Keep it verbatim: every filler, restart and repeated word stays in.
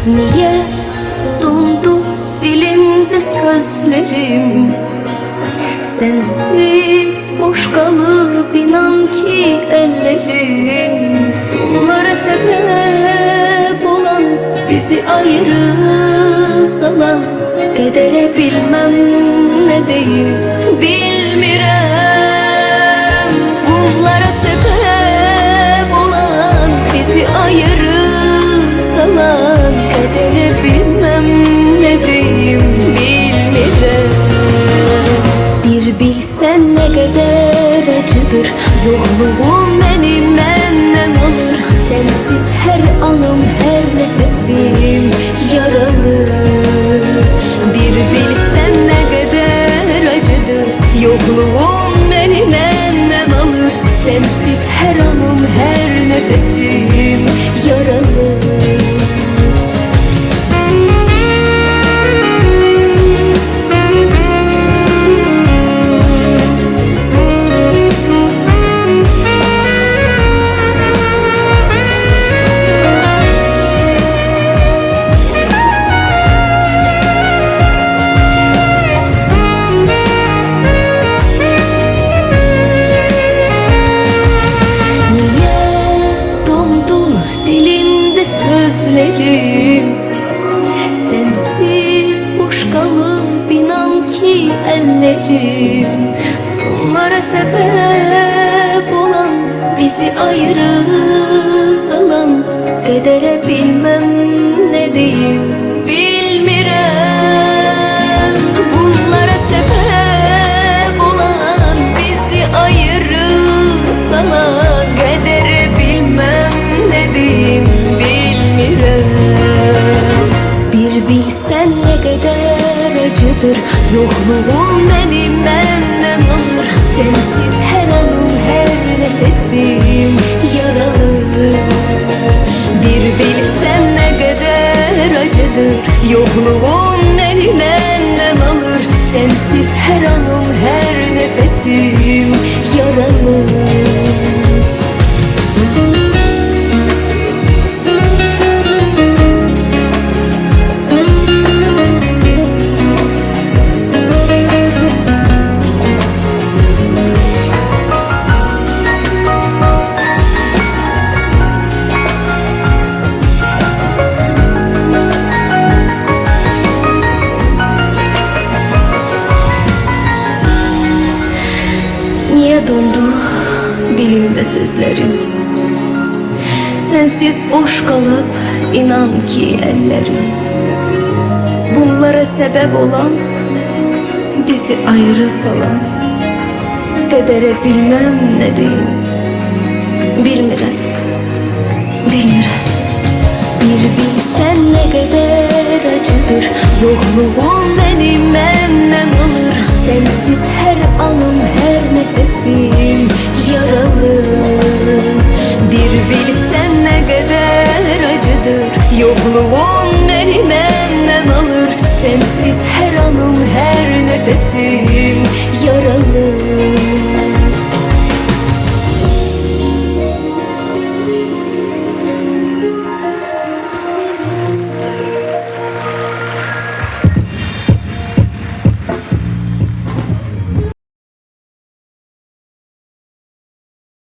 Niye dondu dilimde sözlerim? Sensiz boş kalıp inan ki ellerim. Bunlara sebep olan, bizi ayrı salan kedere bilmem ne diyeyim bilmirem. Bunlara sebep olan, bizi ayrı salan kedere bilmem ne diyeyim bilmirem. Bir bilsen ne kadar acıdır yokluğum beni benden alır. Sensiz her anım her nefesim yaralı. Bir bilsen ne kadar acıdır yokluğum beni benden alır. Sensiz her anım her nefesim yaralı. Sensiz boş kalıp inan ki ellerim. Bunlara sebep olan, bizi ayrı salan kedere bilmem ne diyeyim bilmirem. Bunlara sebep olan, bizi ayrı salan kedere bilmem ne diyeyim bilmirem. Bir bilsen ne kadar acıdır yokluğum beni benden alır. Sensiz her anım her nefesim yaralı. Bir bilsen ne kadar acıdır yokluğum beni benden alır. Sensiz her anım her nefesim yaralı. Niye dondu dilimde sözlerim? Sensiz boş kalıp inan ki ellerim. Bunlara sebep olan, bizi ayrı salan kedere bilmem ne diyeyim bilmirem, bilmirem. Bir bilsen ne kadar acıdır yokluğum beni benden alır. Sensiz her anım her nefesim yaralı. Bir bilsen ne kadar acıdır yokluğum beni benden alır. Sensiz her anım her nefesim yaralı.